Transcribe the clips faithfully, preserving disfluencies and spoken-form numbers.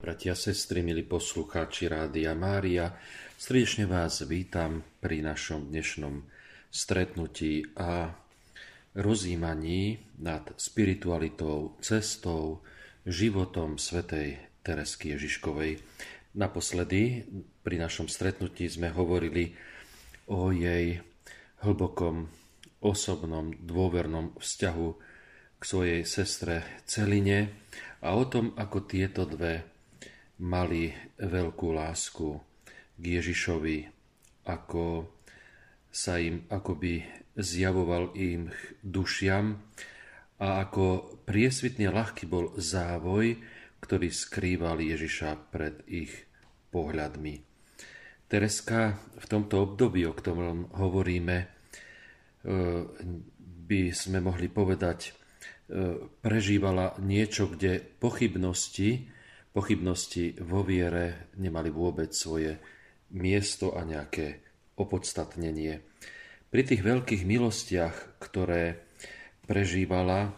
Bratia, sestry, milí poslucháči Rádia Mária, srdečne vás vítam pri našom dnešnom stretnutí a rozjímaní nad spiritualitou, cestou, životom svätej Teresky Ježiškovej. Naposledy pri našom stretnutí sme hovorili o jej hlbokom, osobnom, dôvernom vzťahu k svojej sestre Celine a o tom, ako tieto dve mali veľkú lásku k Ježišovi, ako sa im akoby zjavoval im dušiam a ako priesvitne ľahký bol závoj, ktorý skrýval Ježiša pred ich pohľadmi. Tereska v tomto období, o ktorom hovoríme, by sme mohli povedať, prežívala niečo, kde pochybnosti Pochybnosti vo viere nemali vôbec svoje miesto a nejaké opodstatnenie. Pri tých veľkých milostiach, ktoré prežívala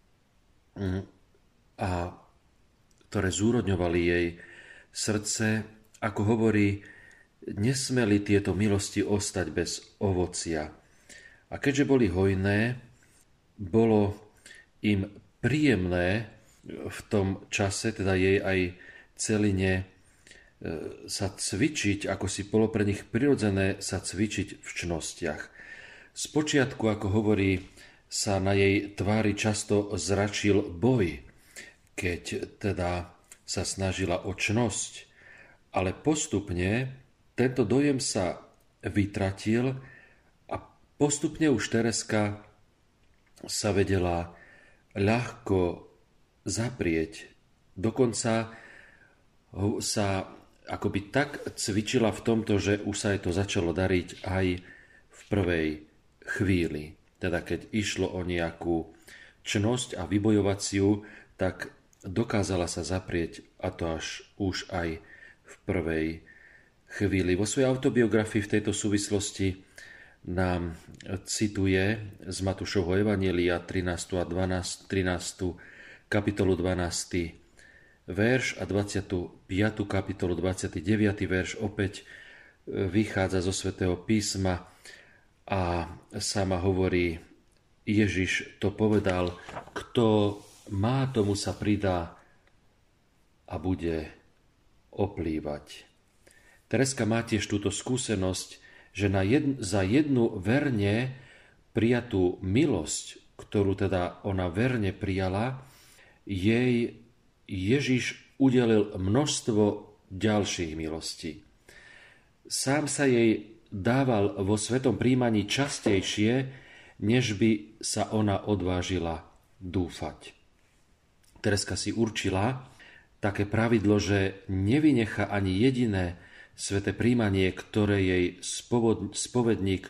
a ktoré zúrodňovali jej srdce, ako hovorí, nesmeli tieto milosti ostať bez ovocia. A keďže boli hojné, bolo im príjemné v tom čase, teda jej aj Celine, sa cvičiť, ako si bolo pre nich prirodzené sa cvičiť v čnostiach. Spočiatku, ako hovorí, sa na jej tvári často zračil boj, keď teda sa snažila o čnosť, ale postupne tento dojem sa vytratil a postupne už Tereska sa vedela ľahko zaprieť. Dokonca sa akoby tak cvičila v tomto, že už sa jej to začalo dariť aj v prvej chvíli. Teda keď išlo o nejakú čnosť a vybojovaciu, tak dokázala sa zaprieť, a to až už aj v prvej chvíli. Vo svojej autobiografii v tejto súvislosti nám cituje z Matúšovho evanjelia trinástu a dvanástu, trinástu kapitolu dvanásty verš a dvadsiatu piatu kapitolu dvadsiaty deviaty verš opäť vychádza zo svätého písma a sama hovorí, Ježiš to povedal, kto má, tomu sa pridá a bude oplývať. Tereska má tiež túto skúsenosť, že na jedn, za jednu verne prijatú milosť, ktorú teda ona verne prijala, jej Ježiš udelil množstvo ďalších milostí. Sám sa jej dával vo svetom príjmaní častejšie, než by sa ona odvážila dúfať. Tereska si určila také pravidlo, že nevynecha ani jediné sveté príjmanie, ktoré jej spovedník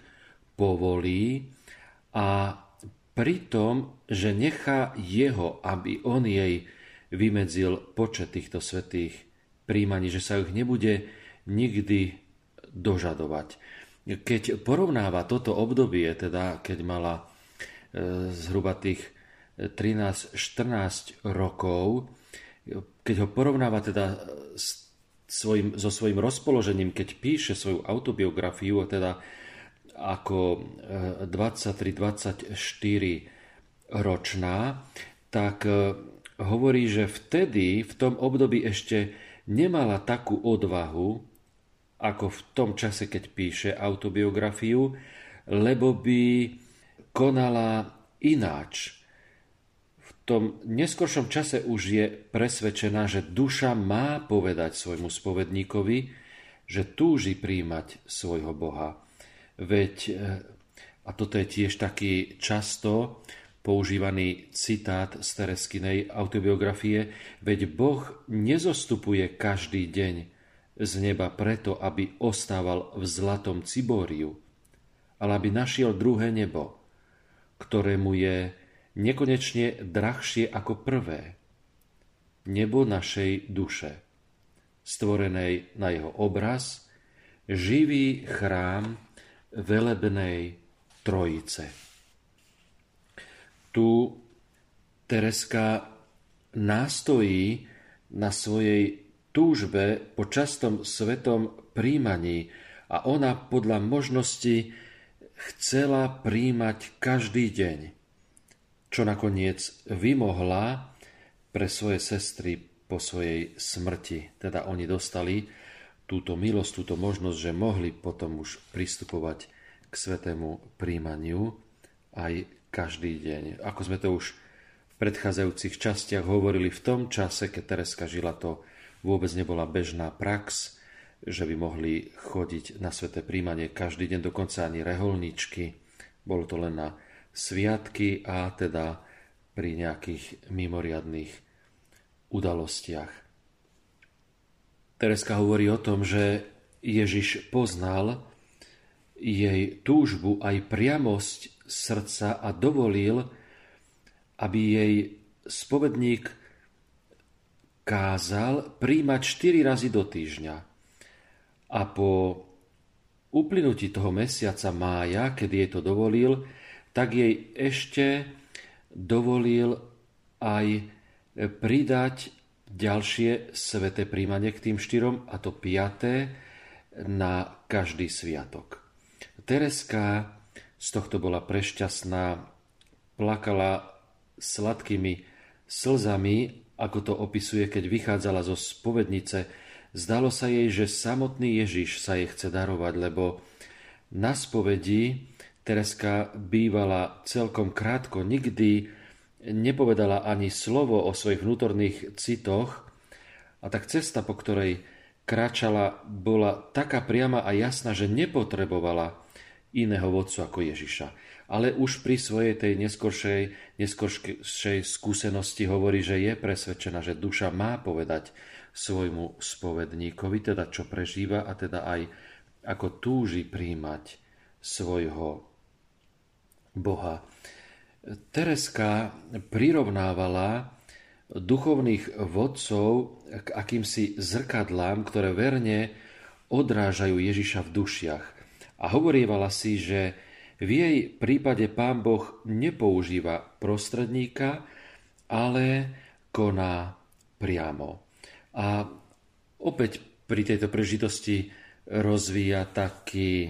povolí, a pri tom, že nechá jeho, aby on jej vymedzil počet týchto svätých príjmaní, že sa ich nebude nikdy dožadovať. Keď porovnáva toto obdobie, teda keď mala e, zhruba tých trinásť štrnásť rokov, keď ho porovnáva teda s svojim, so svojím rozpoložením, keď píše svoju autobiografiu, teda ako dvadsaťtri dvadsaťštyri ročná, tak hovorí, že vtedy, v tom období ešte nemala takú odvahu, ako v tom čase, keď píše autobiografiu, lebo by konala ináč. V tom neskoršom čase už je presvedčená, že duša má povedať svojmu spovedníkovi, že túži príjmať svojho Boha. Veď, a toto je tiež taký často používaný citát z Tereskinej autobiografie, veď Boh nezostupuje každý deň z neba preto, aby ostával v zlatom cibóriu, ale aby našiel druhé nebo, ktorému je nekonečne drahšie ako prvé. Nebo našej duše, stvorenej na jeho obraz, živý chrám velebnej trojice. Tu Tereska nástojí na svojej túžbe po častom svetom príjmaní a ona podľa možnosti chcela príjmať každý deň, čo nakoniec vymohla pre svoje sestry po svojej smrti. Teda oni dostali túto milosť, túto možnosť, že mohli potom už pristupovať k svetému príjmaniu aj každý deň. Ako sme to už v predchádzajúcich častiach hovorili, v tom čase, keď Tereska žila, to vôbec nebola bežná prax, že by mohli chodiť na sväté príjmanie každý deň, dokonca ani reholníčky. Bolo to len na sviatky a teda pri nejakých mimoriadnych udalostiach. Tereska hovorí o tom, že Ježiš poznal jej túžbu aj priamosť srdca a dovolil, aby jej spovedník kázal príjmať štyri razy do týždňa. A po uplynutí toho mesiaca mája, kedy jej to dovolil, tak jej ešte dovolil aj pridať ďalšie sväté príjmanie k tým štyrom, a to piaté na každý sviatok. Tereska z tohto bola prešťastná, plakala sladkými slzami, ako to opisuje, keď vychádzala zo spovednice. Zdalo sa jej, že samotný Ježiš sa jej chce darovať, lebo na spovedi Tereska bývala celkom krátko, nikdy nepovedala ani slovo o svojich vnútorných citoch, a tak cesta, po ktorej kráčala, bola taká priama a jasná, že nepotrebovala iného vodcu ako Ježiša. Ale už pri svojej tej neskoršej, neskoršej skúsenosti hovorí, že je presvedčená, že duša má povedať svojmu spovedníkovi, teda čo prežíva, a teda aj ako túži príjmať svojho Boha. Tereska prirovnávala duchovných vodcov k akýmsi zrkadlám, ktoré verne odrážajú Ježiša v dušiach. A hovorievala si, že v jej prípade Pán Boh nepoužíva prostredníka, ale koná priamo. A opäť pri tejto príležitosti rozvíja taký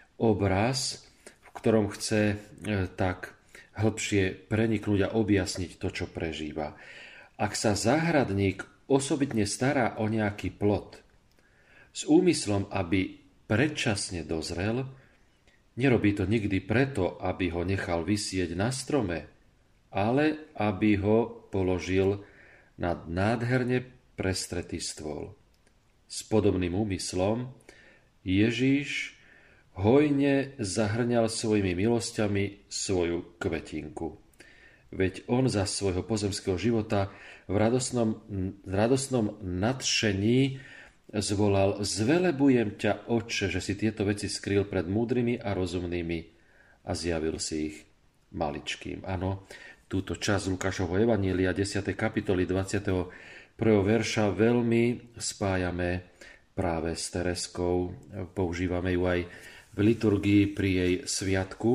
obraz, v ktorom chce tak hĺbšie preniknúť a objasniť to, čo prežíva. Ak sa záhradník osobitne stará o nejaký plod s úmyslom, aby predčasne dozrel, nerobí to nikdy preto, aby ho nechal visieť na strome, ale aby ho položil na nádherne prestretý stôl. S podobným úmyslom Ježíš hojne zahrňal svojimi milosťami svoju kvetinku. Veď on za svojho pozemského života v radosnom, v radosnom nadšení zvolal: zvelebujem ťa, Otče, že si tieto veci skryl pred múdrymi a rozumnými a zjavil si ich maličkým. Áno, túto časť Lukášovho evanília desiatej kapitoly dvadsiateho prvého verša veľmi spájame práve s Tereskou. Používame ju aj v liturgii pri jej sviatku.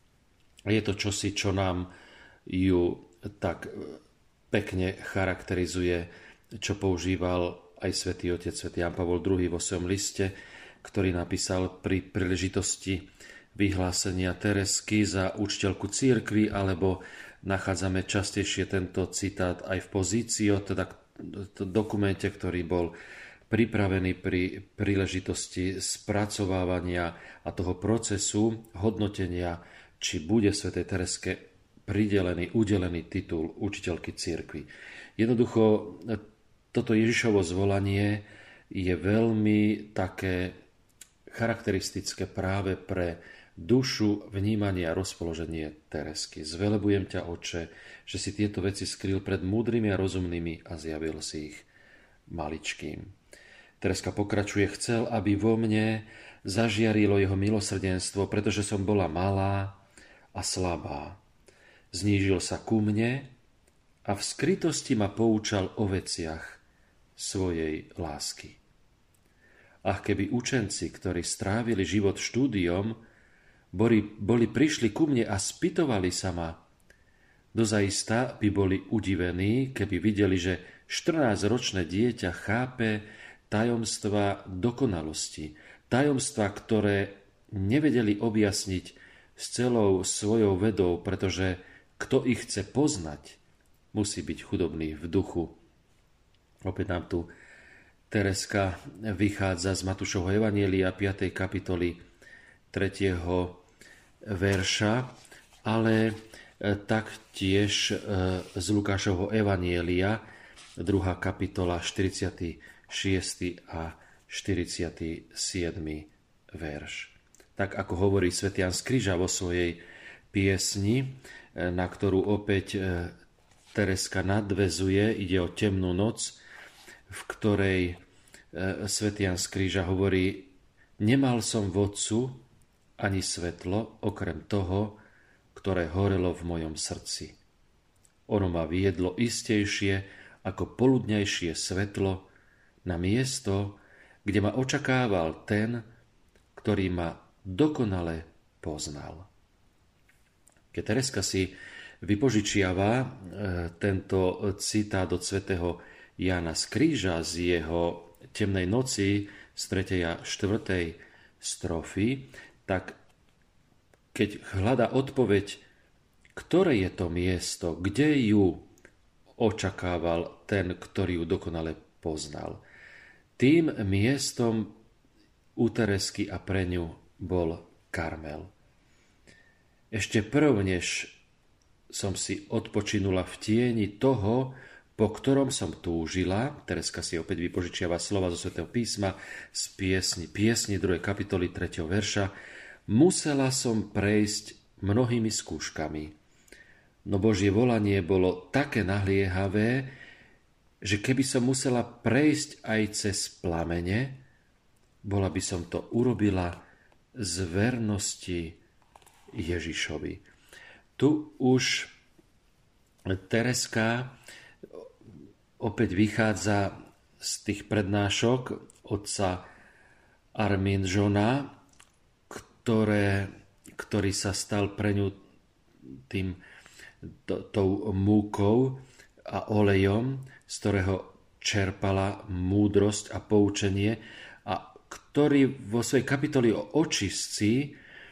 Je to čosi, čo nám ju tak pekne charakterizuje, čo používal aj svätý otec svätý Ján Pavol druhý vo svojom liste, ktorý napísal pri príležitosti vyhlásenia Teresky za učiteľku cirkvi, alebo nachádzame častejšie tento citát aj v Pozício, teda v dokumente, ktorý bol pripravený pri príležitosti spracovávania a toho procesu hodnotenia, či bude svätej Tereske pridelený, udelený titul učiteľky cirkvi. Jednoducho, toto Ježišovo zvolanie je veľmi také charakteristické práve pre dušu, vnímanie a rozpoloženie Teresky. Zvelebujem ťa, Otče, že si tieto veci skryl pred múdrymi a rozumnými a zjavil si ich maličkým. Tereska pokračuje: chcel, aby vo mne zažiarilo jeho milosrdenstvo, pretože som bola malá a slabá. Znížil sa ku mne a v skrytosti ma poučal o veciach svojej lásky. Ach, keby učenci, ktorí strávili život štúdiom, boli, boli prišli ku mne a spytovali sa ma, Dozaista by boli udivení, keby videli, že štrnásťročné dieťa chápe tajomstva dokonalosti, tajomstva, ktoré nevedeli objasniť s celou svojou vedou, pretože kto ich chce poznať, musí byť chudobný v duchu. Opäť nám tu Tereska vychádza z Matúšovho evanjelia piatej kapitoly tretieho verša, ale taktiež z Lukášovho evanjelia druhá kapitola štyridsiaty šiesty a štyridsiaty siedmy verš. Tak ako hovorí svätý Ján z Kríža vo svojej piesni, na ktorú opäť Tereska nadväzuje, ide o temnú noc, v ktorej svätý Ján z Kríža hovorí: nemal som vodcu ani svetlo, okrem toho, ktoré horelo v mojom srdci. Ono ma viedlo istejšie ako poludňajšie svetlo na miesto, kde ma očakával ten, ktorý ma dokonale poznal. Keď Tereska si vypožičiava tento citát od svätého Jána z Kríža z jeho Temnej noci z tretej a štvrtej strofy, tak keď hľadá odpoveď, ktoré je to miesto, kde ju očakával ten, ktorý ju dokonale poznal. Tým miestom u Teresky a pre ňu bol Karmel. Ešte prv, než som si odpočinula v tieni toho, po ktorom som túžila, Tereska si opäť vypožičiava slova zo svätého písma z piesni, piesni druhej kapitoly tretieho verša, musela som prejsť mnohými skúškami. No Božie volanie bolo také naliehavé, že keby som musela prejsť aj cez plamene, bola by som to urobila z vernosti Ježišovi. Tu už Tereska opäť vychádza z tých prednášok otca Arminžona, ktoré, ktorý sa stal pre ňu tým, to, tou múkou a olejom, z ktorého čerpala múdrosť a poučenie, a ktorý vo svojej kapitoli o očistci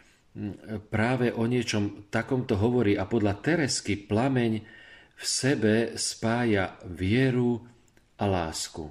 práve o niečom takomto hovorí, a podľa Teresky plameň v sebe spája vieru a lásku.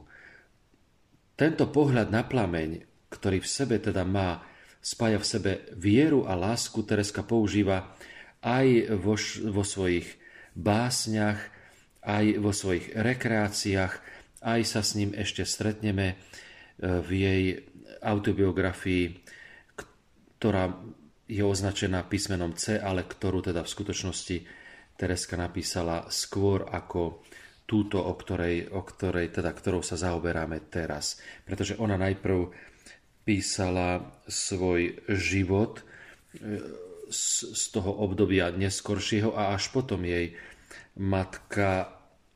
Tento pohľad na plameň, ktorý v sebe teda má, spája v sebe vieru a lásku, Tereska používa aj vo, vo svojich básniach, aj vo svojich rekreáciách, aj sa s ním ešte stretneme v jej autobiografii, ktorá je označená písmenom C, ale ktorú teda v skutočnosti Tereska napísala skôr ako túto, o ktorej, o ktorej teda, ktorou sa zaoberáme teraz. Pretože ona najprv písala svoj život z, z toho obdobia neskoršieho a až potom jej matka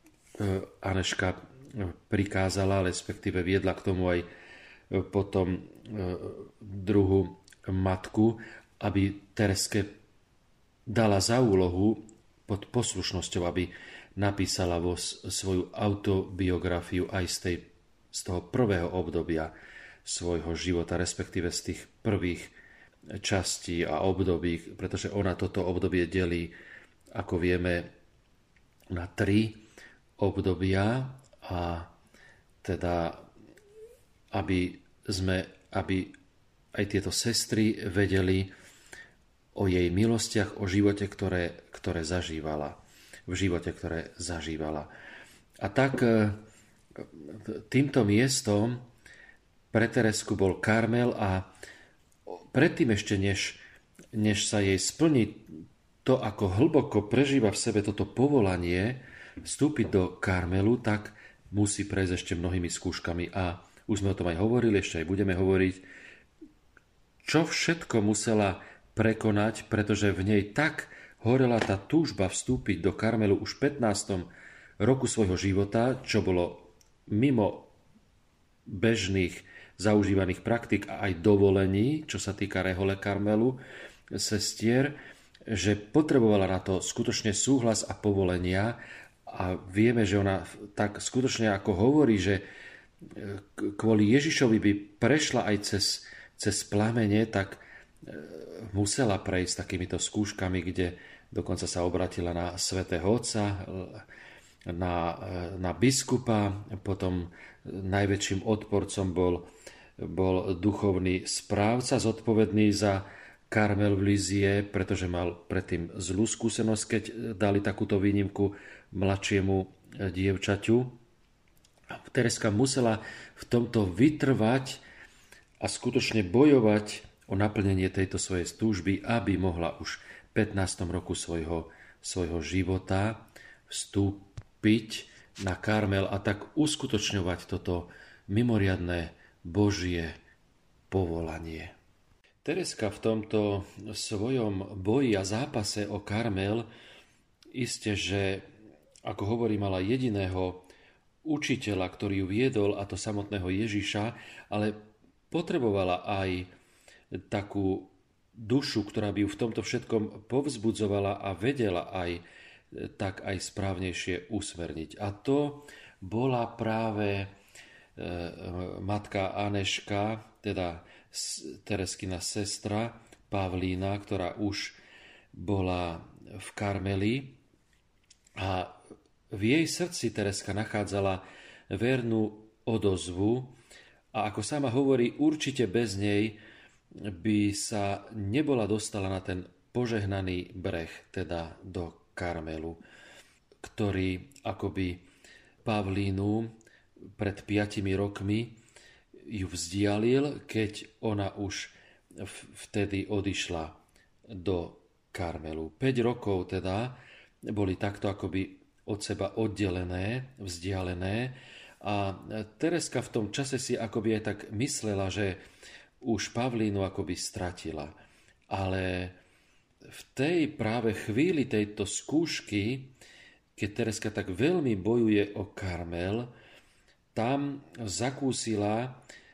Aneška prikázala, respektíve viedla k tomu aj potom druhú matku, aby Tereske dala za úlohu pod poslušnosťou, aby napísala vo svoju autobiografiu aj z, tej, z toho prvého obdobia svojho života, respektíve z tých prvých častí a období, pretože ona toto obdobie delí, ako vieme, na tri obdobia, a teda aby sme, aby aj tieto sestry vedeli o jej milostiach, o živote, ktoré, ktoré zažívala. V živote, ktoré zažívala. A tak týmto miestom pre Teresku bol Karmel, a predtým ešte, než, než sa jej splní to, ako hlboko prežíva v sebe toto povolanie vstúpiť do Karmelu, tak musí prejsť ešte mnohými skúškami. A už sme o tom aj hovorili, ešte aj budeme hovoriť, čo všetko musela prekonať, pretože v nej tak horela tá túžba vstúpiť do Karmelu už v pätnástom roku svojho života, čo bolo mimo bežných zaužívaných praktik a aj dovolení, čo sa týka rehole Karmelu, sestier, že potrebovala na to skutočne súhlas a povolenia a vieme, že ona tak skutočne ako hovorí, že kvôli Ježišovi by prešla aj cez, cez plamene, tak musela prejsť takýmito skúškami, kde dokonca sa obratila na svätého Otca, na, na biskupa, potom najväčším odporcom bol, bol duchovný správca zodpovedný za Karmel v Lízie, pretože mal predtým zlú skúsenosť, keď dali takúto výnimku mladšiemu dievčaťu. Tereska musela v tomto vytrvať a skutočne bojovať o naplnenie tejto svojej túžby, aby mohla už v pätnástom roku svojho, svojho života vstúpiť na Karmel a tak uskutočňovať toto mimoriadne Božie povolanie. Tereska v tomto svojom boji a zápase o Karmel iste, že ako hovorí, mala jediného učiteľa, ktorý ju viedol, a to samotného Ježiša, ale potrebovala aj takú dušu, ktorá by ju v tomto všetkom povzbudzovala a vedela aj tak aj správnejšie usmerniť. A to bola práve e, matka Aneška, teda Tereskina sestra Pavlína, ktorá už bola v Karmeli a v jej srdci Tereska nachádzala vernú odozvu a ako sama hovorí, určite bez nej by sa nebola dostala na ten požehnaný breh, teda do Karmelu, ktorý akoby Pavlínu pred piatimi rokmi ju vzdialil, keď ona už vtedy odišla do Karmelu. päť rokov teda boli takto akoby od seba oddelené, vzdialené a Tereska v tom čase si akoby aj tak myslela, že už Pavlínu akoby stratila. Ale v tej práve chvíli tejto skúšky, keď Tereska tak veľmi bojuje o Karmel, tam zakúsila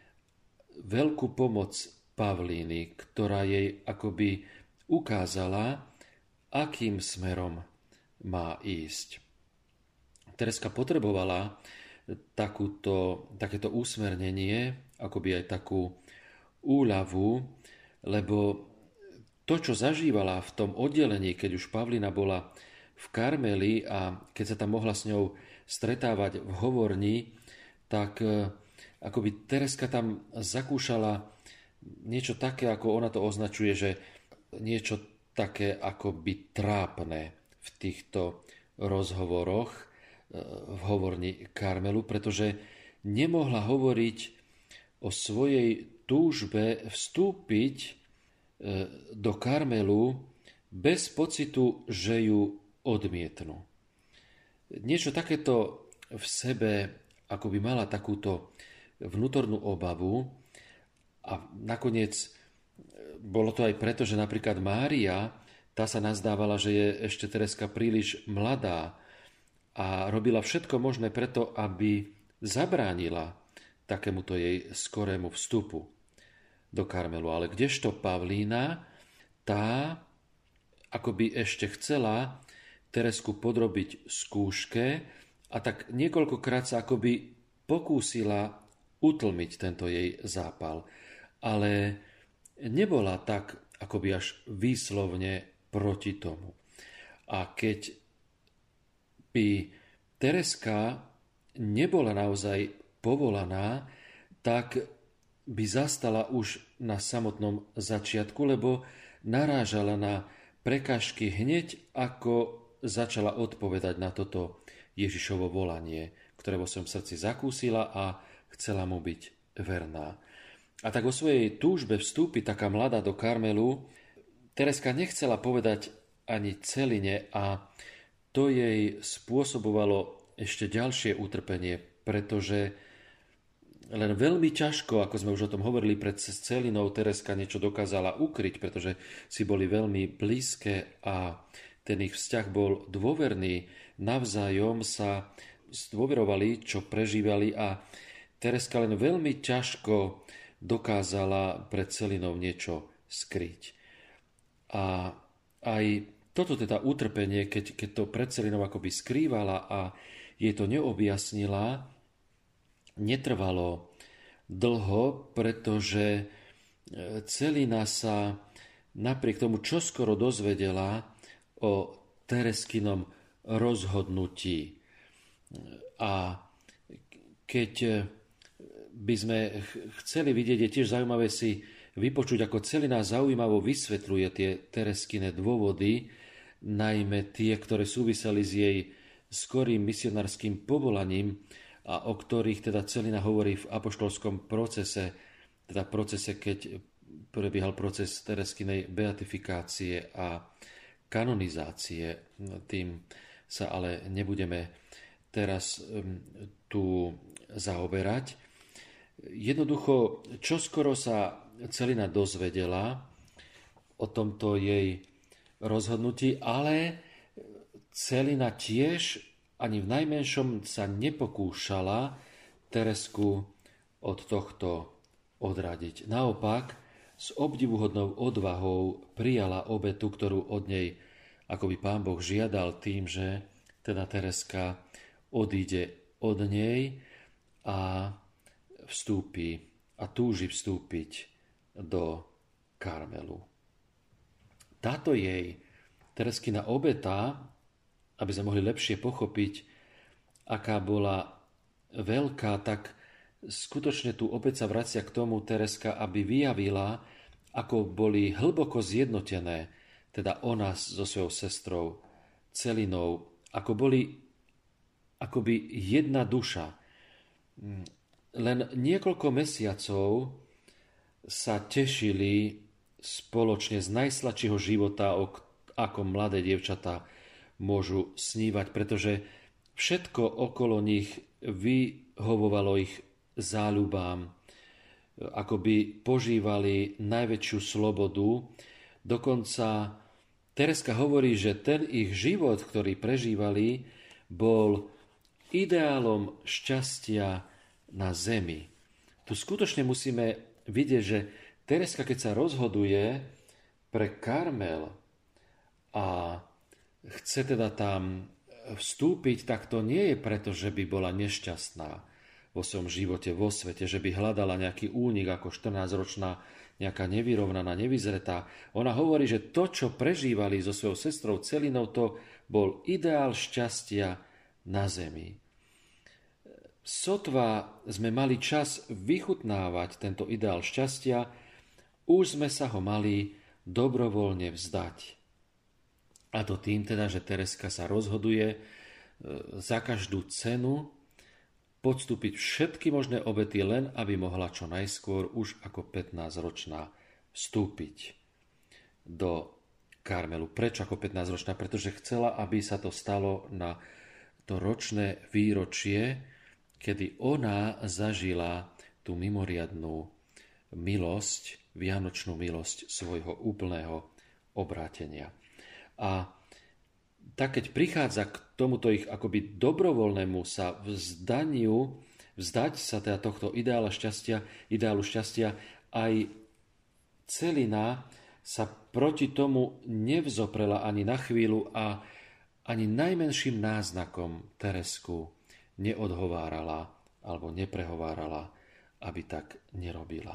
veľkú pomoc Pavlíny, ktorá jej akoby ukázala, akým smerom má ísť. Tereska potrebovala takúto, takéto usmernenie, akoby aj takú úľavu, lebo to, čo zažívala v tom oddelení, keď už Pavlína bola v Karmeli a keď sa tam mohla s ňou stretávať v hovorni, tak akoby Tereska tam zakúšala niečo také, ako ona to označuje, že niečo také akoby trápne v týchto rozhovoroch v hovorni Karmelu, pretože nemohla hovoriť o svojej túžbe vstúpiť do Karmelu bez pocitu, že ju odmietnú. Niečo takéto v sebe ako by mala takúto vnútornú obavu a nakoniec bolo to aj preto, že napríklad Mária, tá sa nazdávala, že je ešte Tereska príliš mladá a robila všetko možné preto, aby zabránila takémuto jej skorému vstupu do Karmelu. Ale kdežto Pavlína, tá akoby ešte chcela Teresku podrobiť skúške a tak niekoľkokrát sa akoby pokúsila utlmiť tento jej zápal. Ale nebola tak akoby až výslovne proti tomu. A keď by Tereska nebola naozaj povolaná, tak by zastala už na samotnom začiatku, lebo narážala na prekážky hneď, ako začala odpovedať na toto Ježišovo volanie, ktoré vo svojom srdci zakúsila a chcela mu byť verná. A tak o svojej túžbe vstúpiť taká mladá do Karmelu Tereska nechcela povedať ani celine a to jej spôsobovalo ešte ďalšie utrpenie, pretože len veľmi ťažko, ako sme už o tom hovorili pred celinou, Tereska niečo dokázala ukryť, pretože si boli veľmi blízke a ten ich vzťah bol dôverný. Navzájom sa zdôverovali, čo prežívali a Tereska len veľmi ťažko dokázala pred celinou niečo skryť. A aj toto teda utrpenie, keď, keď to pred Celinou akoby skrývala a jej to neobjasnila, netrvalo dlho, pretože Celina sa napriek tomu čoskoro dozvedela o Tereskinom rozhodnutí. A keď by sme chceli vidieť, je tiež zaujímavé si vypočuť, ako Celina zaujímavo vysvetľuje tie Tereskine dôvody, najmä tie, ktoré súviseli s jej skorým misionárskym povolaním a o ktorých teda Celina hovorí v apoštolskom procese, teda procese, keď prebiehal proces Tereskinej beatifikácie a kanonizácie. Tým sa ale nebudeme teraz tu zaoberať. Jednoducho, čoskoro sa Celina dozvedela o tomto jej rozhodnutí, ale Celina tiež ani v najmenšom sa nepokúšala Teresku od tohto odradiť. Naopak, s obdivuhodnou odvahou prijala obetu, ktorú od nej akoby Pán Boh žiadal tým, že teda Tereska odíde od nej a vstúpi a túži vstúpiť do Karmelu. Táto jej Tereskina obeta, aby sme mohli lepšie pochopiť, aká bola veľká, tak skutočne tu opäť sa vracia k tomu Tereska, aby vyjavila, ako boli hlboko zjednotené, teda ona so svojou sestrou Celinou, ako boli akoby jedna duša. Len niekoľko mesiacov sa tešili spoločne z najsladšieho života, ako mladé dievčatá môžu snívať, pretože všetko okolo nich vyhovovalo ich záľubám, akoby požívali najväčšiu slobodu. Dokonca Tereska hovorí, že ten ich život, ktorý prežívali, bol ideálom šťastia na zemi. Tu skutočne musíme vidieť, že Tereska, keď sa rozhoduje pre Karmel a chce teda tam vstúpiť, tak to nie je preto, že by bola nešťastná vo svojom živote, vo svete, že by hľadala nejaký únik ako štrnásťročná, nejaká nevyrovnaná, nevyzretá. Ona hovorí, že to, čo prežívali so svojou sestrou Celinou, to bol ideál šťastia na zemi. Sotva sme mali čas vychutnávať tento ideál šťastia, už sme sa ho mali dobrovoľne vzdať. A to tým teda, že Tereska sa rozhoduje za každú cenu podstúpiť všetky možné obety, len aby mohla čo najskôr už ako pätnásťročná vstúpiť do Karmelu. Prečo ako pätnásťročná? Pretože chcela, aby sa to stalo na to ročné výročie, kedy ona zažila tú mimoriadnú milosť, vianočnú milosť svojho úplného obrátenia. A tak keď prichádza k tomuto ich akoby dobrovoľnému sa vzdaniu, vzdať sa teda tohto ideálu šťastia, ideálu šťastia, aj Celina sa proti tomu nevzoprela ani na chvíľu a ani najmenším náznakom Teresku neodhovárala alebo neprehovárala, aby tak nerobila.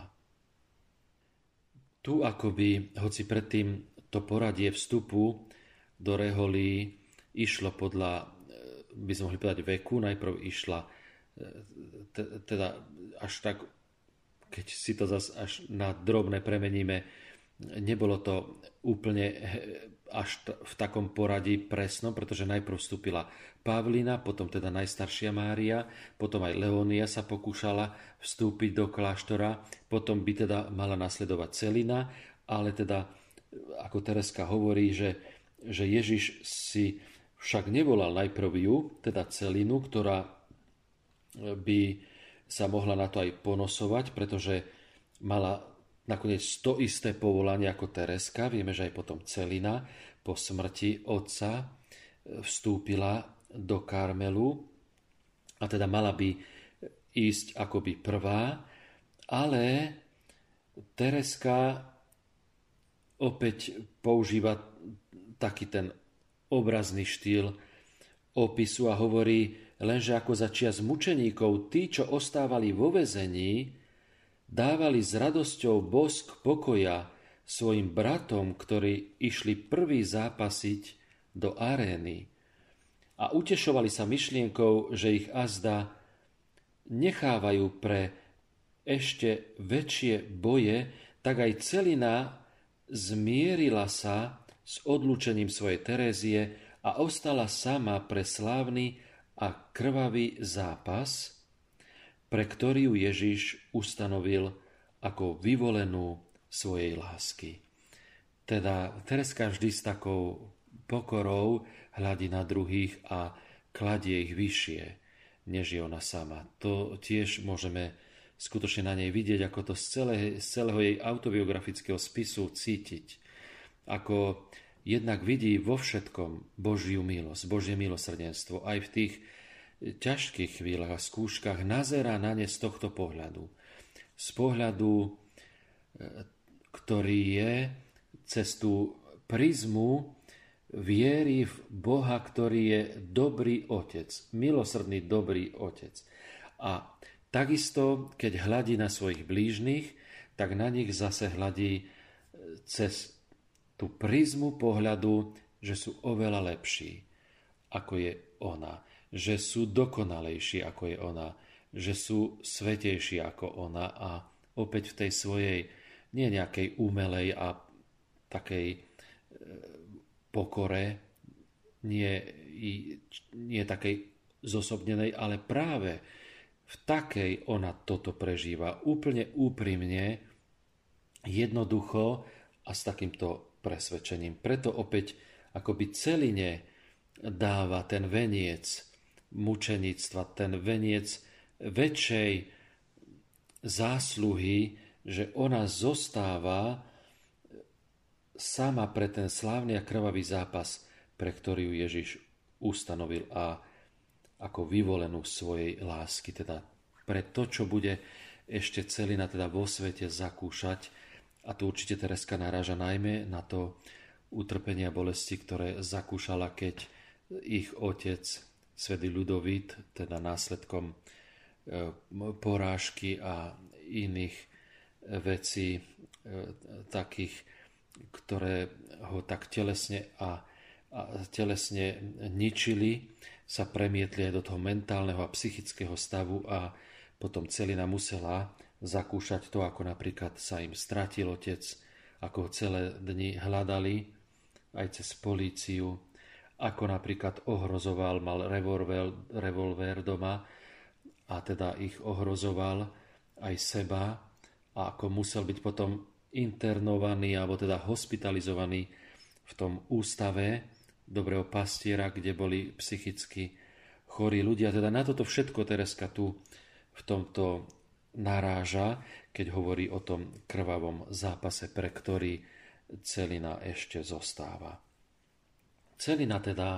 Tu akoby, hoci predtým to poradie vstupu do reholí išlo podľa, by sme mohli povedať, veku. Najprv išla teda až tak, keď si to zase až na drobné premeníme, nebolo to úplne až v takom poradí presno, pretože najprv vstúpila Pavlina, potom teda najstaršia Mária, potom aj Leónia sa pokúšala vstúpiť do kláštora, potom by teda mala nasledovať Celina, ale teda, ako Tereska hovorí, že že Ježiš si však nevolal najprv ju, teda Celinu, ktorá by sa mohla na to aj ponosovať, pretože mala nakoniec to isté povolanie ako Tereska. Vieme, že aj potom Celina po smrti otca vstúpila do Karmelu a teda mala by ísť akoby prvá, ale Tereska opäť používa taký ten obrazný štýl opisu a hovorí, lenže ako za čias mučeníkov tí, čo ostávali vo väzení, dávali s radosťou bosk pokoja svojim bratom, ktorí išli prvý zápasiť do arény. A utešovali sa myšlienkou, že ich azda nechávajú pre ešte väčšie boje, tak aj celina zmierila sa s odlúčením svojej Terézie a ostala sama pre slávny a krvavý zápas, pre ktorý ju Ježiš ustanovil ako vyvolenú svojej lásky. Teda Tereska vždy s takou pokorou hľadí na druhých a kladie ich vyššie, než je ona sama. To tiež môžeme skutočne na nej vidieť, ako to z celého, z celého jej autobiografického spisu cítiť. Ako jednak vidí vo všetkom Božiu milosť, Božie milosrdenstvo. Aj v tých ťažkých chvíľach a skúškach nazerá na ne z tohto pohľadu. Z pohľadu, ktorý je cez tú prizmu viery v Boha, ktorý je dobrý otec, milosrdný dobrý otec. A takisto, keď hľadí na svojich blížnych, tak na nich zase hľadí cez tú prizmu pohľadu, že sú oveľa lepší, ako je ona, že sú dokonalejší, ako je ona, že sú svätejší ako ona a opäť v tej svojej nie nejakej umelej a takej pokore, nie, nie takej zosobnenej, ale práve v takej ona toto prežíva úplne úprimne, jednoducho a s takýmto presvedčením. Preto opäť akoby celine dáva ten veniec mučeníctva, ten veniec väčšej zásluhy, že ona zostáva sama pre ten slávny a krvavý zápas, pre ktorý ju Ježiš ustanovil a ako vyvolenú svojej lásky, teda pre to, čo bude ešte celina teda vo svete zakúšať. A tu určite Tereska naráža najmä na to utrpenie a bolesti, ktoré zakúšala, keď ich otec, svätý Ľudovít, teda následkom porážky a iných vecí takých, ktoré ho tak telesne a, a telesne ničili, sa premietli aj do toho mentálneho a psychického stavu a potom celina musela zakúšať to, ako napríklad sa im stratil otec, ako ho celé dni hľadali aj cez políciu, ako napríklad ohrozoval, mal revolver, revolver doma a teda ich ohrozoval aj seba a ako musel byť potom internovaný alebo teda hospitalizovaný v tom ústave dobrého pastiera, kde boli psychicky chorí ľudia. Teda na toto všetko Tereska tu v tomto naráža, keď hovorí o tom krvavom zápase, pre ktorý celina ešte zostáva. Celina teda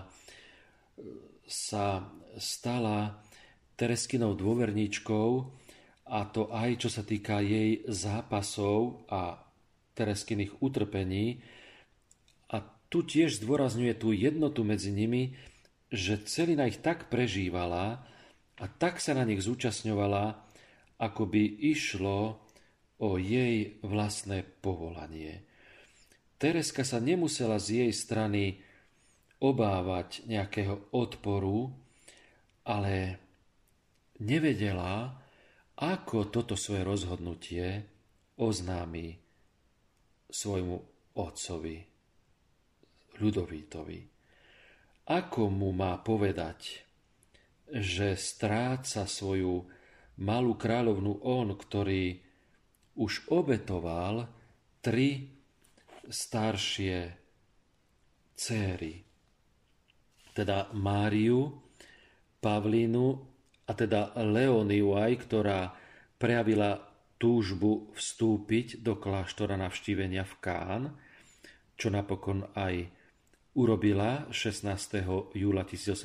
sa stala Tereskinou dôverníčkou, a to aj čo sa týka jej zápasov a Tereskiných utrpení. A tu tiež zdôrazňuje tú jednotu medzi nimi, že celina ich tak prežívala a tak sa na nich zúčastňovala, ako by išlo o jej vlastné povolanie. Tereska sa nemusela z jej strany obávať nejakého odporu, ale nevedela, ako toto svoje rozhodnutie oznámi svojmu otcovi, Ľudovítovi. Ako mu má povedať, že stráca svoju malú kráľovnú on, ktorý už obetoval tri staršie céry, teda Máriu, Pavlínu a teda Leoniu aj, ktorá prejavila túžbu vstúpiť do kláštora navštívenia v Kán, čo napokon aj urobila šestnásteho júla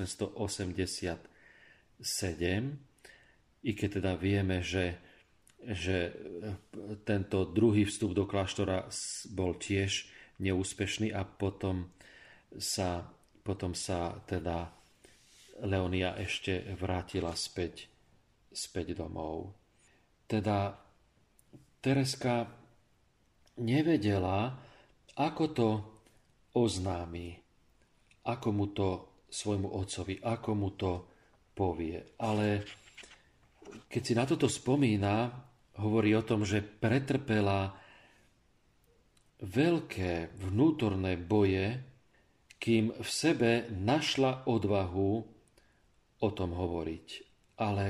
tisícosemstoosemdesiatsedem, i keď teda vieme, že, že tento druhý vstup do kláštora bol tiež neúspešný a potom sa, potom sa teda Leonia ešte vrátila späť, späť domov. Teda Tereska nevedela, ako to oznámi, ako mu to svojmu otcovi, ako mu to povie. Ale keď si na toto spomína, hovorí o tom, že pretrpela veľké vnútorné boje, kým v sebe našla odvahu o tom hovoriť. Ale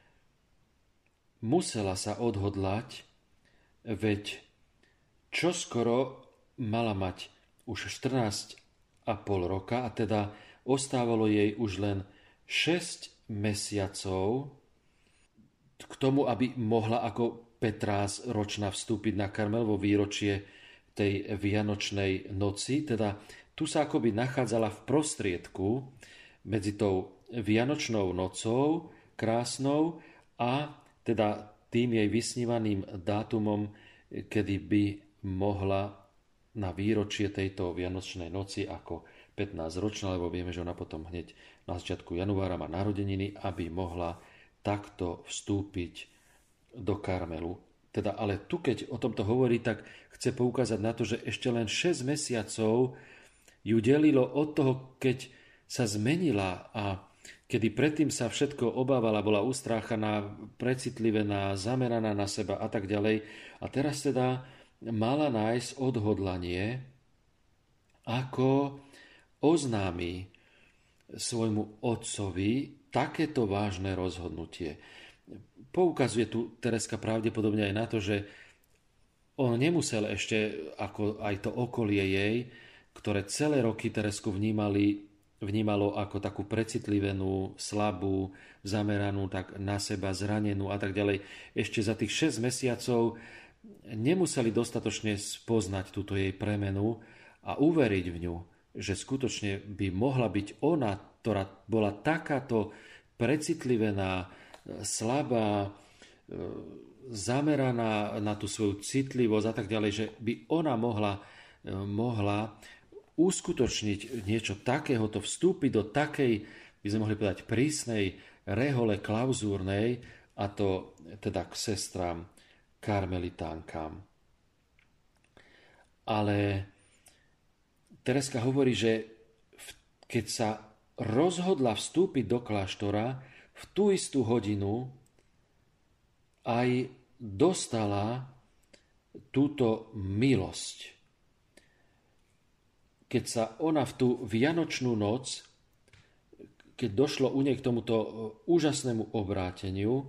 musela sa odhodlať, veď čoskoro mala mať už štrnásť a pol roka, a teda ostávalo jej už len šesť mesiacov k tomu, aby mohla ako Petrás ročná vstúpiť na Karmel vo výročie tej vianočnej noci. Teda tu sa akoby nachádzala v prostriedku medzi tou vianočnou nocou krásnou a teda tým jej vysnívaným dátumom, kedy by mohla na výročie tejto vianočnej noci ako pätnásťročná, lebo vieme, že ona potom hneď na začiatku januára má narodeniny, aby mohla takto vstúpiť do Karmelu. Teda, ale tu, keď o tomto hovorí, tak chce poukázať na to, že ešte len šesť mesiacov ju delilo od toho, keď sa zmenila a kedy predtým sa všetko obávala, bola ustráchaná, precitlivená, zameraná na seba a tak ďalej. A teraz teda mala nájsť odhodlanie, ako oznámi svojmu otcovi takéto vážne rozhodnutie. Poukazuje tu Tereska pravdepodobne aj na to, že on nemusel ešte, ako aj to okolie jej, ktoré celé roky Teresku vnímali, vnímalo ako takú precitlivenú, slabú, zameranú tak na seba, zranenú a tak ďalej. Ešte za tých šesť mesiacov nemuseli dostatočne spoznať túto jej premenu a uveriť v ňu, že skutočne by mohla byť ona, ktorá bola takáto precitlivená, slabá, zameraná na tú svoju citlivosť a tak ďalej, že by ona mohla, mohla uskutočniť niečo takéhoto, vstúpiť do takej, by sme mohli povedať, prísnej rehole klauzúrnej, a to teda k sestrám karmelitánkam. Ale Tereska hovorí, že keď sa rozhodla vstúpiť do kláštora, v tú istú hodinu aj dostala túto milosť. Keď sa ona v tú vianočnú noc, keď došlo u nej k tomuto úžasnému obráteniu,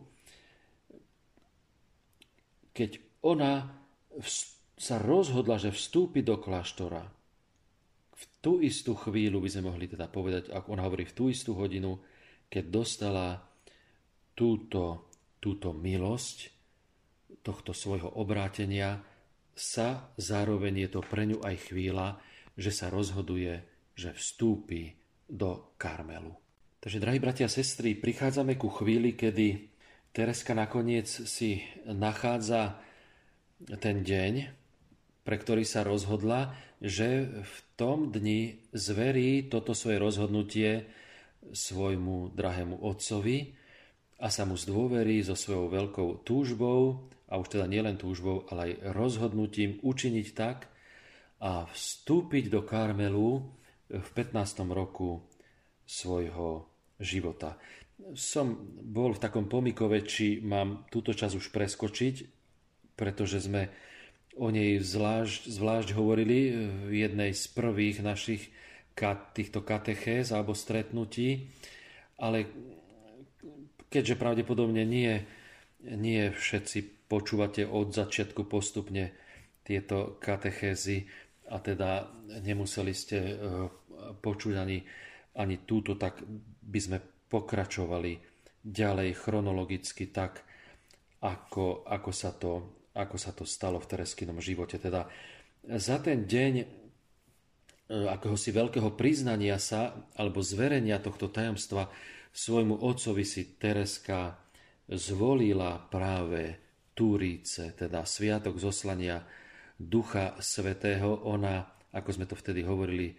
keď ona sa rozhodla, že vstúpi do kláštora, v tú istú chvíľu by sme mohli teda povedať, ako ona hovorí, v tú istú hodinu, keď dostala túto, túto milosť tohto svojho obrátenia, sa zároveň je to pre ňu aj chvíľa, že sa rozhoduje, že vstúpi do Karmelu. Takže, drahí bratia a sestry, prichádzame ku chvíli, kedy Tereska nakoniec si nachádza ten deň, pre ktorý sa rozhodla, že v tom dni zverí toto svoje rozhodnutie svojmu drahému otcovi a sa mu zdôverí so svojou veľkou túžbou, a už teda nielen túžbou, ale aj rozhodnutím učiniť tak a vstúpiť do Karmelu v pätnástom roku svojho života. Som bol v takom pomykove, či mám túto časť už preskočiť, pretože sme o nej zvlášť, zvlášť hovorili v jednej z prvých našich týchto katechéz alebo stretnutí, ale keďže pravdepodobne nie, nie všetci počúvate od začiatku postupne tieto katechézy a teda nemuseli ste počuť ani, ani túto, tak by sme pokračovali ďalej chronologicky tak, ako, ako, sa to, ako sa to stalo v Tereskinom živote. Teda za ten deň akéhosi veľkého priznania sa alebo zverenia tohto tajomstva svojmu otcovi si Tereska zvolila práve Túrice, teda sviatok zoslania Ducha Svätého. Ona, ako sme to vtedy hovorili,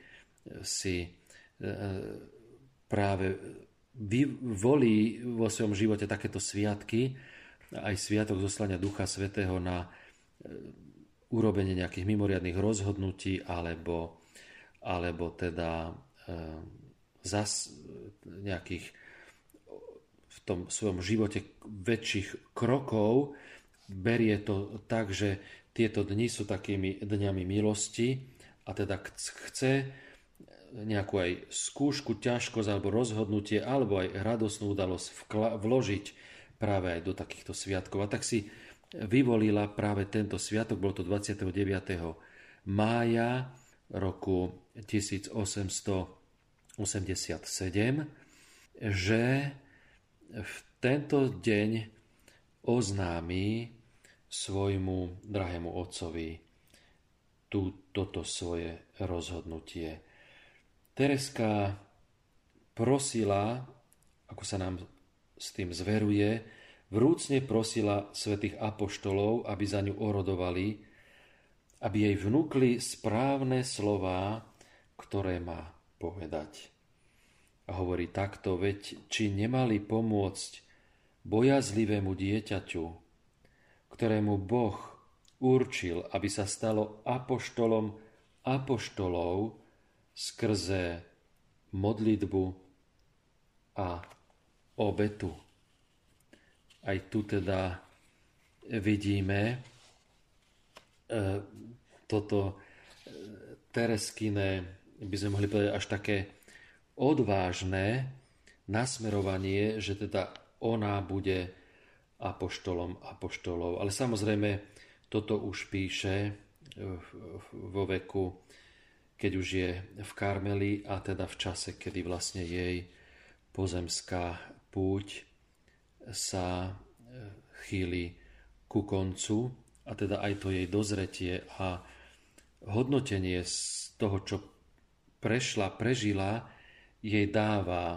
si práve volí vo svojom živote takéto sviatky, aj sviatok zoslania Ducha Svätého na urobenie nejakých mimoriadnych rozhodnutí alebo, alebo teda zas nejakých v tom svojom živote väčších krokov. Berie to tak, že tieto dni sú takými dňami milosti a teda chce nejakú aj skúšku, ťažkosť alebo rozhodnutie alebo aj radosnú udalosť vložiť práve aj do takýchto sviatkov. A tak si vyvolila práve tento sviatok, bol to dvadsiateho deviateho mája roku tisícosemstoosemdesiatsedem, že v tento deň oznámi svojmu drahému otcovi tú, toto svoje rozhodnutie. Tereska prosila, ako sa nám s tým zveruje, vrúcne prosila svätých apoštolov, aby za ňu orodovali, aby jej vnúkli správne slová, ktoré má povedať. A hovorí takto, veď či nemali pomôcť bojazlivému dieťaťu, ktorému Boh určil, aby sa stalo apoštolom apoštolov skrze modlitbu a obetu. Aj tu teda vidíme e, toto Tereskine, by sme mohli povedať, až také odvážne nasmerovanie, že teda ona bude apoštolom apoštolov. Ale samozrejme, toto už píše vo veku, keď už je v Karmeli a teda v čase, kedy vlastne jej pozemská púť sa chýli ku koncu a teda aj to jej dozretie a hodnotenie z toho, čo prešla, prežila, jej dáva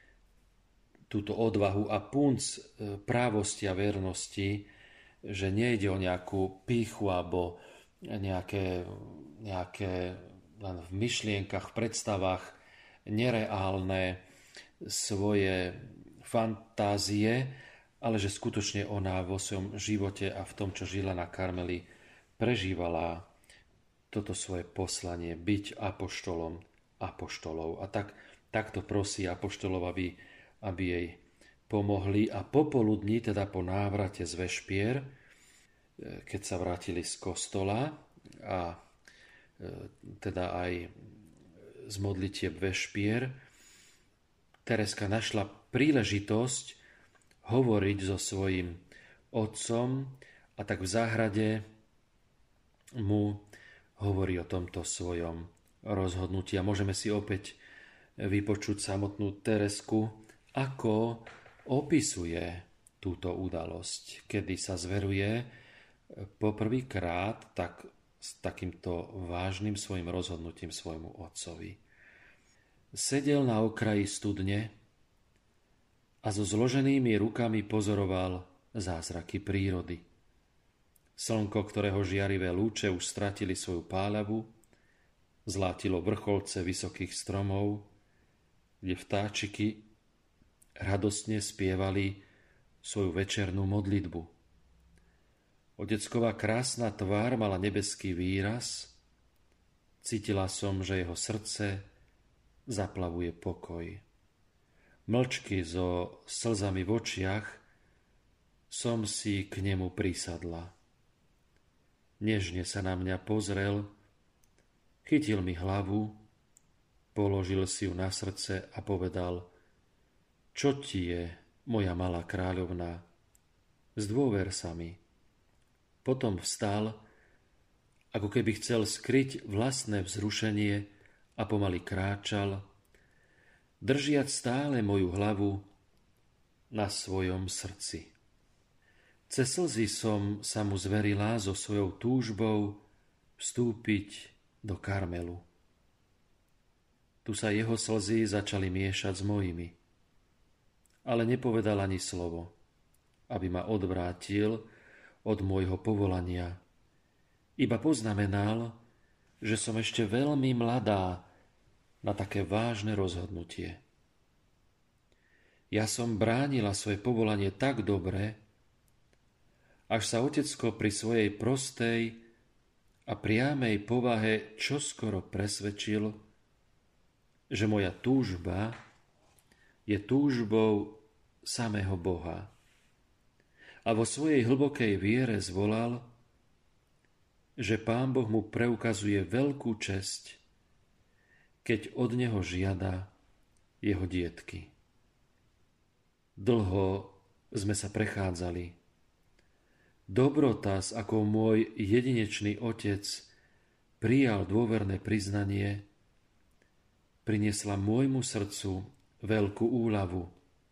túto odvahu a punc právosti a vernosti, že nejde o nejakú pýchu alebo nejaké, nejaké len v myšlienkach, v predstavách nereálne svoje fantázie, ale že skutočne ona vo svojom živote a v tom, čo žila na Karmeli, prežívala toto svoje poslanie, byť apoštolom apoštolov. A tak takto prosí apoštolov, aby, aby jej pomohli a popoludní, teda po návrate z vešpier, keď sa vrátili z kostola a teda aj z modlitieb vešpier, Tereska našla príležitosť hovoriť so svojím otcom a tak v záhrade mu hovorí o tomto svojom rozhodnutí. A môžeme si opäť vypočuť samotnú Teresku, ako opisuje túto udalosť, kedy sa zveruje poprvýkrát tak, s takýmto vážnym svojim rozhodnutím svojmu otcovi. Sedel na okraji studne a so zloženými rukami pozoroval zázraky prírody. Slnko, ktorého žiarivé lúče už stratili svoju páľavu, zlátilo vrcholce vysokých stromov, kde vtáčiky radostne spievali svoju večernú modlitbu. Otecková krásna tvár mala nebeský výraz, cítila som, že jeho srdce zaplavuje pokoj. Mlčky so slzami v očiach som si k nemu prisadla. Nežne sa na mňa pozrel, chytil mi hlavu, položil si ju na srdce a povedal: Čo ti je, moja malá kráľovná? Zdôver sa mi. Potom vstal, ako keby chcel skryť vlastné vzrušenie a pomaly kráčal, držiac stále moju hlavu na svojom srdci. Cez slzy som sa mu zverila so svojou túžbou vstúpiť do Karmelu. Tu sa jeho slzy začali miešať s mojimi, ale nepovedal ani slovo, aby ma odvrátil od môjho povolania. Iba poznamenal, že som ešte veľmi mladá na také vážne rozhodnutie. Ja som bránila svoje povolanie tak dobre, až sa otecko pri svojej prostej a priamej povahe čoskoro presvedčil, že moja túžba je túžbou samého Boha. A vo svojej hlbokej viere zvolal, že Pán Boh mu preukazuje veľkú česť, keď od neho žiada jeho dietky. Dlho sme sa prechádzali. Dobrota, s akou môj jedinečný otec prijal dôverné priznanie, priniesla môjmu srdcu veľkú úľavu.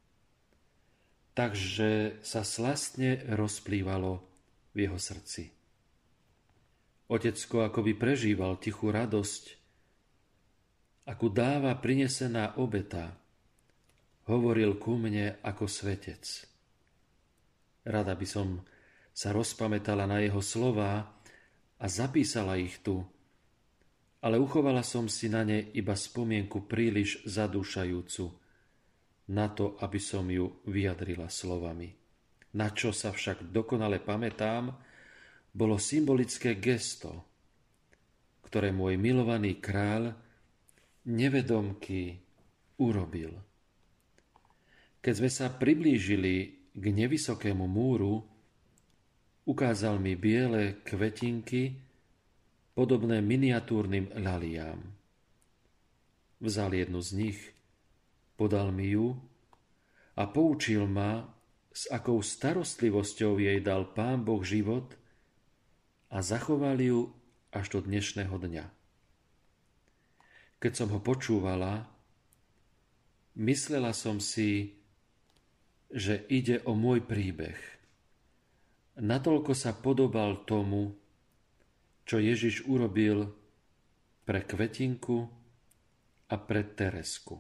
Takže sa slastne rozplývalo v jeho srdci. Otecko akoby prežíval tichú radosť, akú dáva prinesená obeta, hovoril ku mne ako svetec. Rada by som sa rozpamätala na jeho slová a zapísala ich tu, ale uchovala som si na ne iba spomienku príliš zadúšajúcu, na to, aby som ju vyjadrila slovami. Na čo sa však dokonale pamätám, bolo symbolické gesto, ktoré môj milovaný kráľ nevedomky urobil. Keď sme sa priblížili k nevysokému múru, ukázal mi biele kvetinky, podobné miniatúrnym laliám. Vzal jednu z nich, podal mi ju a poučil ma, s akou starostlivosťou jej dal Pán Boh život a zachoval ju až do dnešného dňa. Keď som ho počúvala, myslela som si, že ide o môj príbeh. Natoľko sa podobal tomu, čo Ježiš urobil pre Kvetinku a pre Teresku.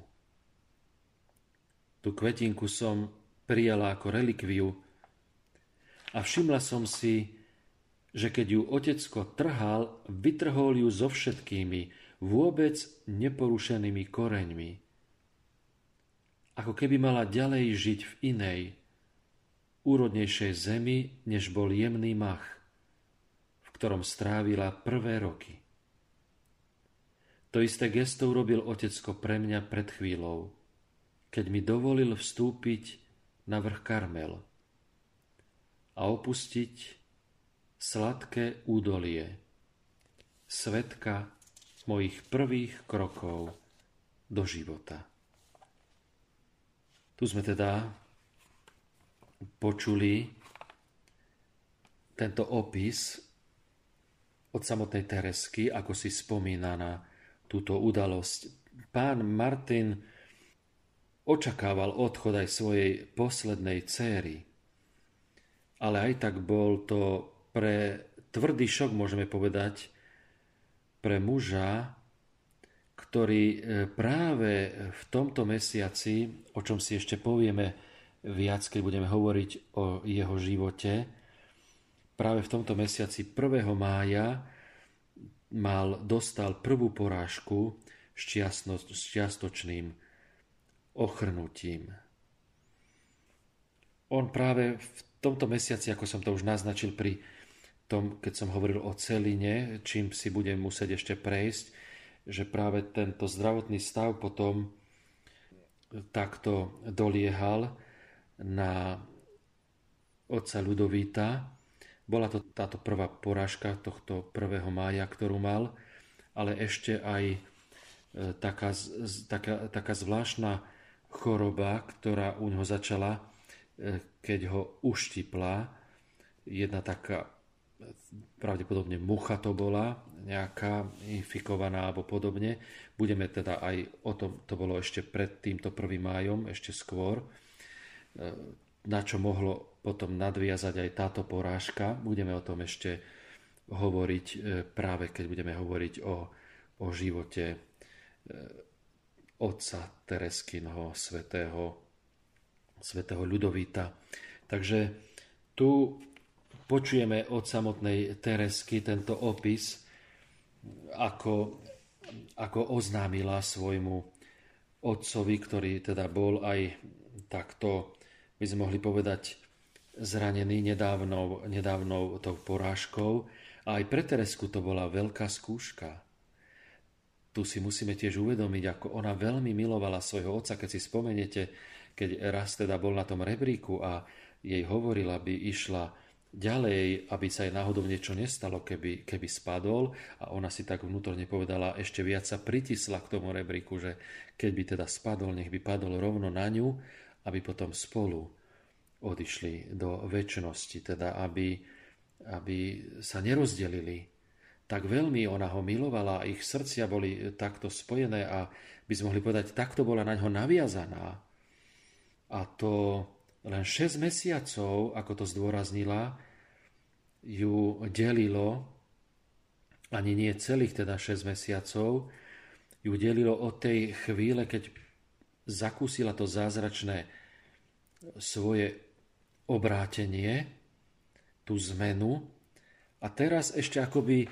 Tú Kvetinku som prijala ako relikviu a všimla som si, že keď ju otecko trhal, vytrhol ju so všetkými, vôbec neporušenými koreňmi. Ako keby mala ďalej žiť v inej, úrodnejšej zemi, než bol jemný mach, v ktorom strávila prvé roky. To isté gesto urobil otecko pre mňa pred chvíľou, keď mi dovolil vstúpiť na vrch Karmel a opustiť sladké údolie, svedka mojich prvých krokov do života. Tu sme teda počuli tento opis od samotnej Teresky, ako si spomína na túto udalosť. Pán Martin očakával odchod aj svojej poslednej céry, ale aj tak bol to pre tvrdý šok, môžeme povedať, pre muža, ktorý práve v tomto mesiaci, o čom si ešte povieme viac, keď budeme hovoriť o jeho živote, práve v tomto mesiaci prvého mája mal, dostal prvú porážku s čiastočným ochrnutím. On práve v tomto mesiaci, ako som to už naznačil pri tom, keď som hovoril o celine, čím si budem musieť ešte prejsť, že práve tento zdravotný stav potom takto doliehal na otca Ľudovíta. Bola to táto prvá porážka tohto prvého mája, ktorú mal, ale ešte aj taká, taká, taká zvláštna choroba, ktorá u neho začala, keď ho uštipla. Jedna taká, pravdepodobne mucha to bola, nejaká infikovaná alebo podobne. Budeme teda aj o tom, to bolo ešte pred týmto prvým májom, ešte skôr, na čo mohlo potom nadviazať aj táto porážka. Budeme o tom ešte hovoriť práve, keď budeme hovoriť o, o živote otca Tereskynho, svätého, svätého Ľudovíta. Takže tu počujeme od samotnej Teresky tento opis, ako ako oznámila svojmu otcovi, ktorý teda bol aj takto, by sme mohli povedať, zranený nedávnou, nedávnou tou porážkou. A aj pre Teresku to bola veľká skúška. Tu si musíme tiež uvedomiť, ako ona veľmi milovala svojho otca, keď si spomeniete, keď raz teda bol na tom rebríku a jej hovorila, aby išla ďalej, aby sa jej náhodou niečo nestalo, keby, keby spadol, a ona si tak vnútorne povedala, ešte viac sa pritisla k tomu rebríku, že keď by teda spadol, nech by padol rovno na ňu, aby potom spolu odišli do večnosti, teda aby, aby sa nerozdelili. Tak veľmi ona ho milovala, ich srdcia boli takto spojené a by sme mohli povedať, takto bola na ňo naviazaná. A to len šesť mesiacov, ako to zdôraznila, ju delilo, ani nie celých teda šesť mesiacov, ju delilo od tej chvíle, keď zakúsila to zázračné svoje obrátenie, tú zmenu. A teraz ešte akoby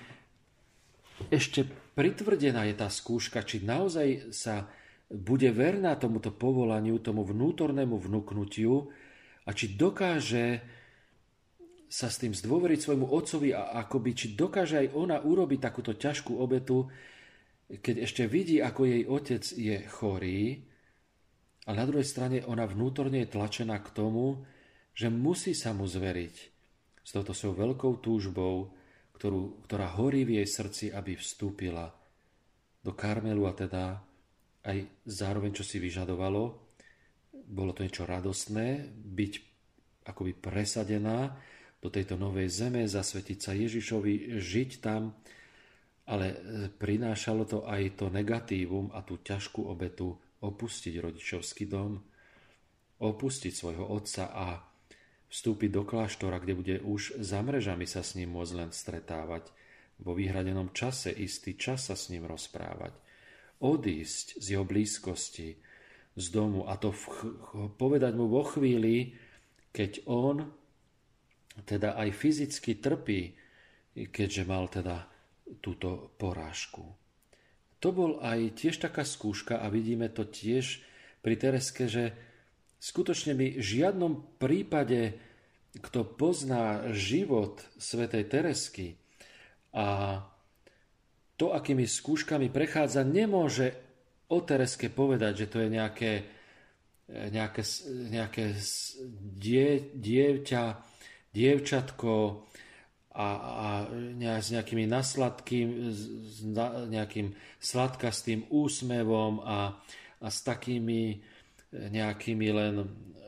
ešte pritvrdená je tá skúška, či naozaj sa bude verná tomuto povolaniu, tomu vnútornému vnúknutiu a či dokáže sa s tým zdôveriť svojmu otcovi a akoby, či dokáže aj ona urobiť takúto ťažkú obetu, keď ešte vidí, ako jej otec je chorý, a na druhej strane ona vnútorne je tlačená k tomu, že musí sa mu zveriť s touto svojou veľkou túžbou, ktorú, ktorá horí v jej srdci, aby vstúpila do Karmelu, a teda aj zároveň, čo si vyžadovalo, bolo to niečo radostné, byť akoby presadená do tejto novej zeme, zasvetiť sa Ježišovi, žiť tam, ale prinášalo to aj to negatívum a tú ťažkú obetu opustiť rodičovský dom, opustiť svojho otca a vstúpiť do kláštora, kde bude už za mrežami sa s ním môcť len stretávať, vo vyhradenom čase istý čas sa s ním rozprávať, odísť z jeho blízkosti, z domu, a to v, povedať mu vo chvíli, keď on teda aj fyzicky trpí, keďže mal teda túto porážku. To bol aj tiež taká skúška a vidíme to tiež pri Tereske, že skutočne by v žiadnom prípade, kto pozná život svätej Teresky a to, akými skúškami prechádza, nemôže o Tereske povedať, že to je nejaké, nejaké, nejaké die, dievťa, dievčatko a, a s nejakými nasladkým, s nejakým sladkastým úsmevom a, a s takými nejakými len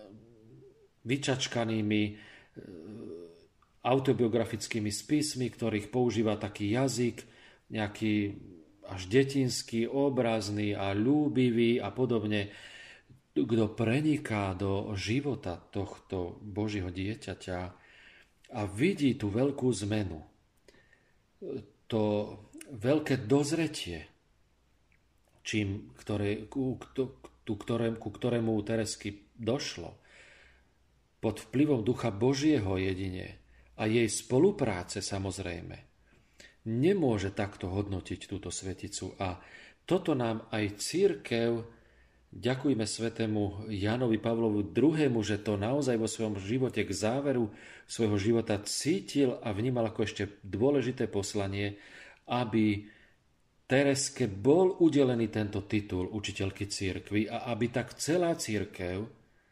vyčačkanými autobiografickými spismi, ktorých používa taký jazyk, nejaký až detinský, obrazný a ľúbivý a podobne, kto preniká do života tohto Božieho dieťaťa a vidí tú veľkú zmenu, to veľké dozretie, čím, ktoré, ku, ku, ktorému, ku ktorému Teresky došlo, pod vplyvom Ducha Božieho jedine a jej spolupráce samozrejme, nemôže takto hodnotiť túto sveticu. A toto nám aj cirkev, ďakujme svätému Jánovi Pavlovu druhému, že to naozaj vo svojom živote k záveru svojho života cítil a vnímal ako ešte dôležité poslanie, aby Tereske bol udelený tento titul učiteľky cirkvi a aby tak celá cirkev,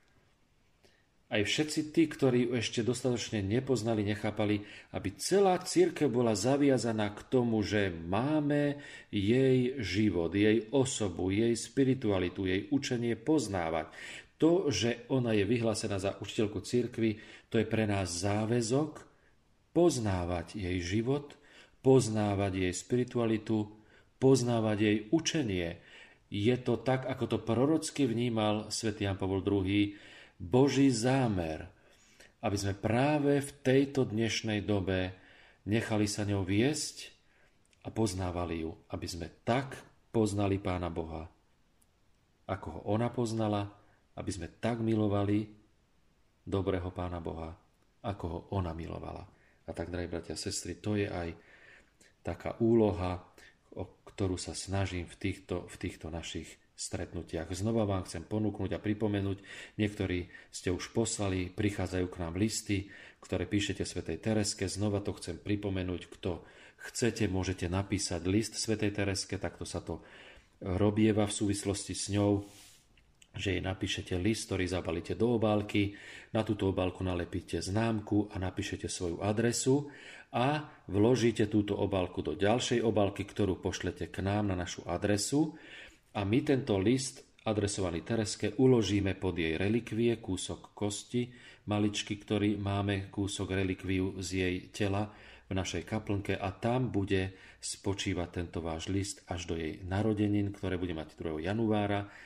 aj všetci tí, ktorí ju ešte dostatočne nepoznali, nechápali, aby celá cirkev bola zaviazaná k tomu, že máme jej život, jej osobu, jej spiritualitu, jej učenie poznávať. To, že ona je vyhlásená za učiteľku cirkvi, to je pre nás záväzok poznávať jej život, poznávať jej spiritualitu, poznávať jej učenie. Je to tak, ako to prorocky vnímal svätý Ján Pavol druhý, Boží zámer, aby sme práve v tejto dnešnej dobe nechali sa ňou viesť a poznávali ju, aby sme tak poznali Pána Boha, ako ho ona poznala, aby sme tak milovali dobrého Pána Boha, ako ho ona milovala. A tak, drahí bratia a sestry, to je aj taká úloha o ktorú sa snažím v týchto, v týchto našich stretnutiach. Znova vám chcem ponúknuť a pripomenúť, niektorí ste už poslali, prichádzajú k nám listy, ktoré píšete svätej Tereske. Znova to chcem pripomenúť, kto chcete, môžete napísať list svätej Tereske, takto sa to robieva v súvislosti s ňou, že jej napíšete list, ktorý zabalíte do obálky, na túto obálku nalepíte známku a napíšete svoju adresu a vložíte túto obálku do ďalšej obálky, ktorú pošlete k nám na našu adresu a my tento list adresovaný Tereske uložíme pod jej relikvie, kúsok kosti, maličky, ktorý máme, kúsok relikviu z jej tela v našej kaplnke a tam bude spočívať tento váš list až do jej narodenín, ktoré bude mať druhého januára e,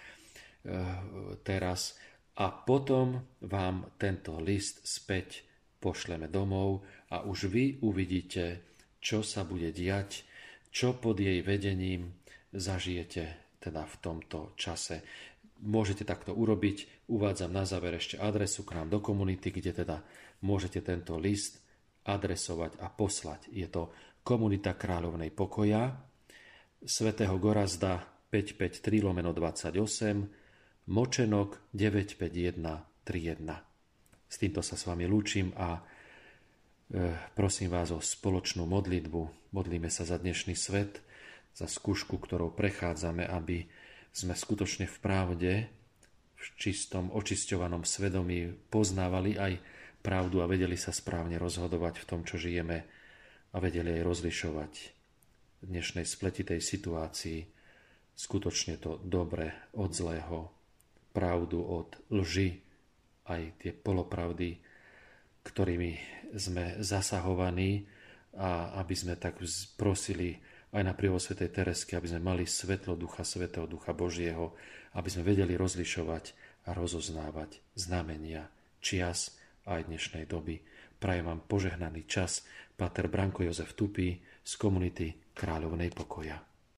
teraz a potom vám tento list späť pošleme domov a už vy uvidíte, čo sa bude diať, čo pod jej vedením zažijete teda v tomto čase. Môžete takto urobiť, uvádzam na záver ešte adresu k nám do komunity, kde teda môžete tento list adresovať a poslať. Je to Komunita Kráľovnej pokoja, svätého Gorazda päťstopäťdesiattri lomeno dvadsaťosem, Močenok deväť päť jeden tri jeden. S týmto sa s vami lúčim a e, prosím vás o spoločnú modlitbu. Modlíme sa za dnešný svet, za skúšku, ktorou prechádzame, aby sme skutočne v pravde, v čistom, očisťovanom svedomí poznávali aj pravdu a vedeli sa správne rozhodovať v tom, čo žijeme a vedeli aj rozlišovať v dnešnej spletitej situácii skutočne to dobre od zlého, pravdu od lži, aj tie polopravdy, ktorými sme zasahovaní a aby sme tak prosili aj na príhovor svätej Teresky, aby sme mali svetlo Ducha Svätého, Ducha Božieho, aby sme vedeli rozlišovať a rozoznávať znamenia čias aj dnešnej doby. Prajem vám požehnaný čas. Páter Branko Jozef Tupý z Komunity Kráľovnej pokoja.